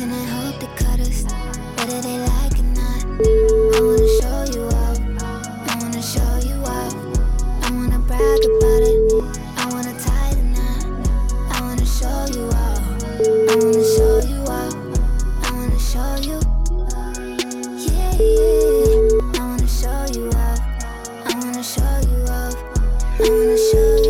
and I hope they cut us, whether they like or not. I wanna show you off, I wanna show you off. I wanna brag about it, I wanna tie the knot. I wanna show you off, I wanna show you off. I wanna show you, yeah, yeah. I wanna show you off, I wanna show you off. I wanna show you.